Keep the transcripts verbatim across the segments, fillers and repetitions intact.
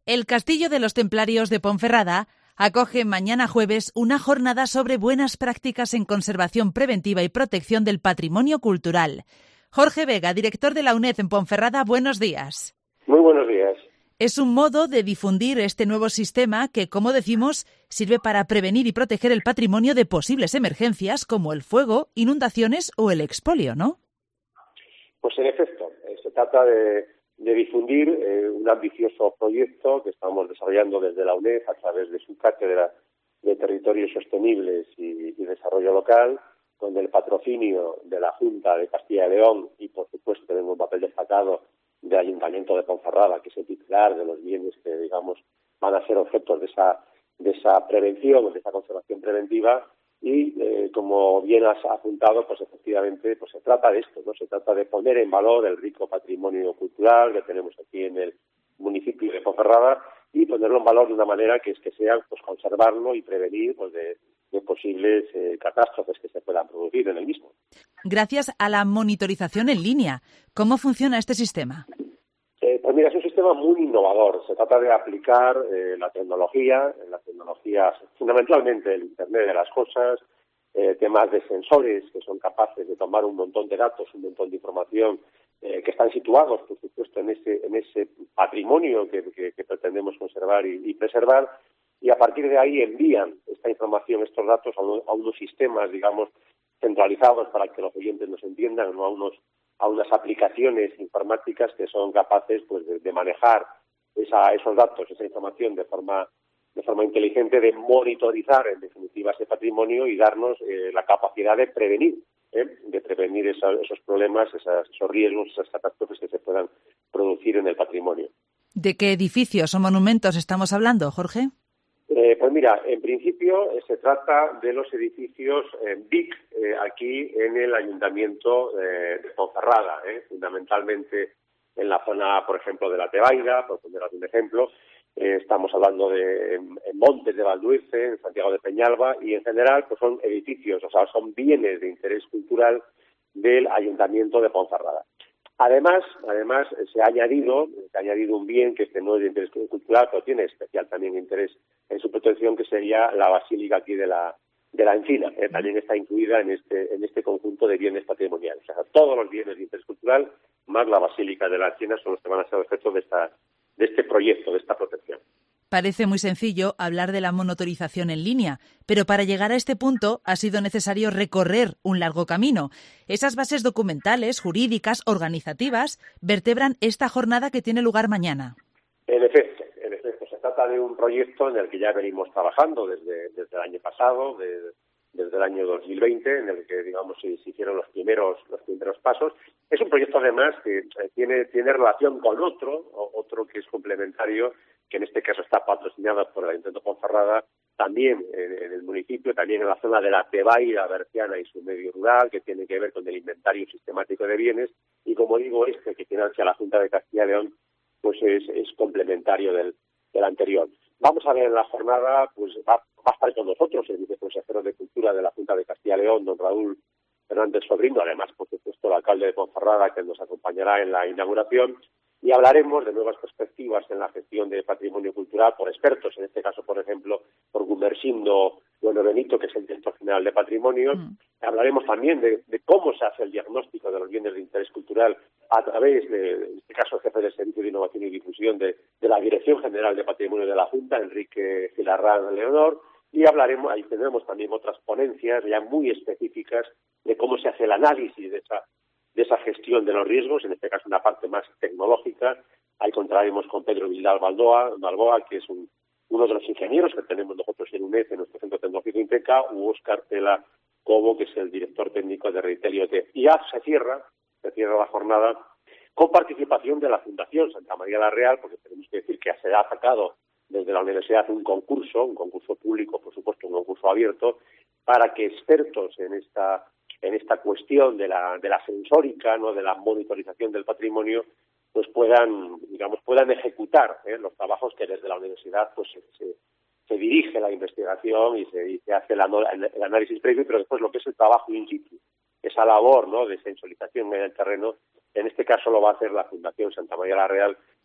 El Castillo de los Templarios de Ponferrada acoge mañana jueves una jornada sobre buenas prácticas en conservación preventiva y protección del patrimonio cultural. Jorge Vega, director de la UNED en Ponferrada, buenos días. Muy buenos días. Es un modo de difundir este nuevo sistema que, como decimos, sirve para prevenir y proteger el patrimonio de posibles emergencias como el fuego, inundaciones o el expolio, ¿no? Pues en efecto, eh, se trata de, de difundir eh, un ambicioso proyecto que estamos desarrollando desde la UNED a través de su cátedra de Territorios Sostenibles y, y Desarrollo Local, con el patrocinio de la Junta de Castilla y León y, por supuesto, tenemos un papel destacado del Ayuntamiento de Ponferrada, que es el titular de los bienes que, digamos, van a ser objetos de esa, de esa prevención, de esa conservación preventiva. Y, eh, como bien has apuntado, pues efectivamente pues se trata de esto, ¿no? Se trata de poner en valor el rico patrimonio cultural que tenemos aquí en el municipio de Ponferrada y ponerlo en valor de una manera que es que sea pues conservarlo y prevenir pues de, de posibles eh, catástrofes que se puedan producir en el mismo. Gracias a la monitorización en línea. ¿Cómo funciona este sistema? Eh, pues mira, es un sistema muy innovador. Se trata de aplicar eh, la tecnología, la tecnología, fundamentalmente el Internet de las cosas, eh, temas de sensores que son capaces de tomar un montón de datos, un montón de información eh, que están situados, por supuesto, en ese, en ese patrimonio que, que, que pretendemos conservar y, y preservar, y a partir de ahí envían esta información, estos datos a, uno, a unos sistemas, digamos, centralizados para que los oyentes nos entiendan, no a unos a unas aplicaciones informáticas que son capaces pues de, de manejar esa, esos datos, esa información de forma de forma inteligente, de monitorizar en definitiva ese patrimonio y darnos eh, la capacidad de prevenir, ¿eh? de prevenir esa, esos problemas, esas, esos riesgos, esas catástrofes que se puedan producir en el patrimonio. ¿De qué edificios o monumentos estamos hablando, Jorge? Eh, pues mira, en principio eh, se trata de los edificios eh, B I C eh, aquí en el Ayuntamiento eh, de Ponferrada, eh, fundamentalmente en la zona, por ejemplo, de la Tebaida, por poner algún ejemplo. Eh, estamos hablando de en, en Montes de Valduece, en Santiago de Peñalba, y en general pues son edificios, o sea, son bienes de interés cultural del Ayuntamiento de Ponferrada. Además, además se ha añadido, se ha añadido un bien que este no es de interés cultural, pero tiene especial también interés en su protección, que sería la Basílica aquí de la de la Encina. Eh, también está incluida en este en este conjunto de bienes patrimoniales. O sea, todos los bienes de interés cultural más la Basílica de la Encina son los que van a ser objeto de esta de este proyecto, de esta protección. Parece muy sencillo hablar de la monitorización en línea, pero para llegar a este punto ha sido necesario recorrer un largo camino. Esas bases documentales, jurídicas, organizativas, vertebran esta jornada que tiene lugar mañana. En efecto, en efecto, se trata de un proyecto en el que ya venimos trabajando desde, desde el año pasado, de, desde el año dos mil veinte, en el que, digamos, se, se hicieron los primeros los primeros pasos. Es un proyecto, además, que eh, tiene, tiene relación con otro, otro que es complementario, que en este caso está patrocinado por el Ayuntamiento de Ponferrada, también en, en el municipio, también en la zona de la Tebaida berciana y su medio rural, que tiene que ver con el inventario sistemático de bienes, y como digo, este que financia la Junta de Castilla y León, pues es, es complementario del, del anterior. Vamos a ver en la jornada, pues va, va a estar con nosotros el viceconsejero de Cultura de la Junta de Castilla y León, don Raúl Fernández Sobrino, además, por supuesto, el alcalde de Ponferrada, que nos acompañará en la inauguración, y hablaremos de nuevas perspectivas en la gestión de patrimonio cultural por expertos, en este caso, por ejemplo, por Gumersindo Bueno Benito, que es el director general de Patrimonio. Mm. Hablaremos también de, de cómo se hace el diagnóstico de los bienes de interés cultural a través de, en este caso, el jefe del Servicio de Innovación y Difusión de, de la Dirección General de Patrimonio de la Junta, Enrique Gilarrán Leonor, y hablaremos, ahí tendremos también otras ponencias ya muy específicas de cómo se hace el análisis de esa de esa gestión de los riesgos, en este caso una parte más tecnológica. Ahí contaremos con Pedro Vidal Balboa, Balboa que es un, uno de los ingenieros que tenemos nosotros en UNED, en nuestro Centro Tecnológico INTECA, u Óscar Tela Cobo, que es el director técnico de Retail I O T. Y ya se cierra, se cierra la jornada con participación de la Fundación Santa María la Real, porque tenemos que decir que se ha sacado desde la universidad un concurso, un concurso público, por supuesto, un concurso abierto, para que expertos en esta en esta cuestión de la de la sensórica, no de la monitorización del patrimonio, pues puedan, digamos, puedan ejecutar ¿eh? los trabajos que desde la universidad pues se, se, se dirige la investigación y se, y se hace la, el análisis previo, pero después lo que es el trabajo in situ, esa labor, ¿no?, de sensorización en el terreno, en este caso lo va a hacer la Fundación Santa María la Real,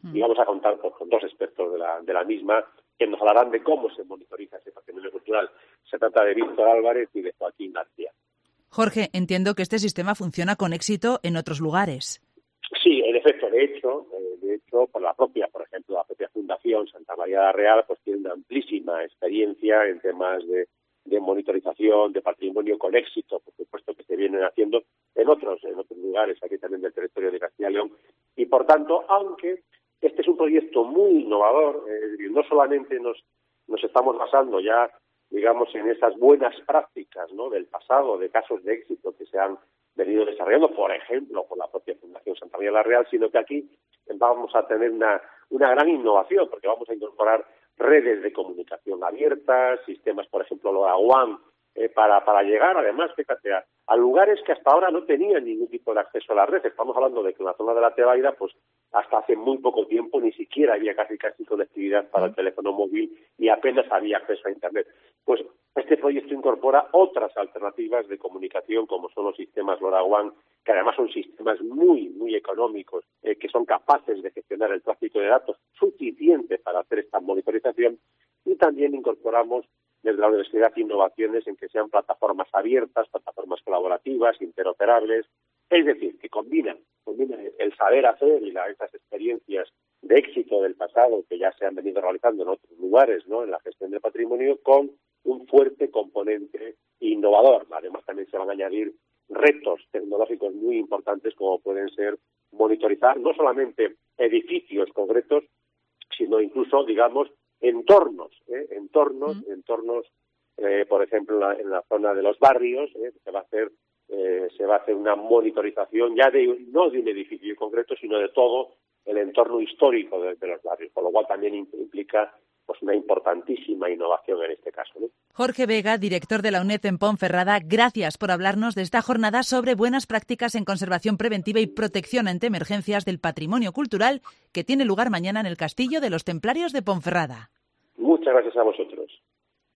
y vamos a contar pues, con dos expertos de la, de la misma que nos hablarán de cómo se monitoriza ese patrimonio cultural. Se trata de Víctor Álvarez y de Joaquín García. Jorge, entiendo que este sistema funciona con éxito en otros lugares. Sí, en efecto, de hecho, eh, de hecho, por la propia, por ejemplo, la propia Fundación Santa María de la Real, pues tiene una amplísima experiencia en temas de, de monitorización de patrimonio con éxito, por supuesto que se vienen haciendo en otros, en otros lugares, aquí también del territorio de Castilla y León, y por tanto, aunque este es un proyecto muy innovador, eh, es decir, no solamente nos, nos estamos basando ya, digamos, en esas buenas prácticas, ¿no?, del pasado, de casos de éxito que se han venido desarrollando, por ejemplo, por la propia Fundación Santa María de la Real, sino que aquí vamos a tener una, una gran innovación, porque vamos a incorporar redes de comunicación abiertas, sistemas, por ejemplo, LoRaWAN, eh, para, para llegar, además, fíjate, a, a lugares que hasta ahora no tenían ningún tipo de acceso a las redes. Estamos hablando de que en la zona de la Tebaida, pues, hasta hace muy poco tiempo ni siquiera había casi casi conectividad para el teléfono móvil y apenas había acceso a Internet. Pues este proyecto incorpora otras alternativas de comunicación, como son los sistemas LoRaWAN, que además son sistemas muy, muy económicos, eh, que son capaces de gestionar el tráfico de datos suficiente para hacer esta monitorización, y también incorporamos desde la Universidad innovaciones en que sean plataformas abiertas, plataformas colaborativas, interoperables, es decir, que combinan, combinan el saber hacer y la, esas experiencias de éxito del pasado que ya se han venido realizando en otros lugares, ¿no?, en la gestión del patrimonio, con un fuerte componente innovador. Además, también se van a añadir retos tecnológicos muy importantes, como pueden ser monitorizar no solamente edificios concretos, sino incluso, digamos, entornos, ¿eh? entornos, mm. entornos, eh, por ejemplo, en la, en la zona de los barrios, ¿eh? se va a hacer eh, se va a hacer una monitorización ya de no de un edificio concreto, sino de todo el entorno histórico de, de los barrios, con lo cual también implica pues una importantísima innovación en este caso, ¿no? Jorge Vega, director de la UNED en Ponferrada, gracias por hablarnos de esta jornada sobre buenas prácticas en conservación preventiva y protección ante emergencias del patrimonio cultural que tiene lugar mañana en el Castillo de los Templarios de Ponferrada. Muchas gracias a vosotros.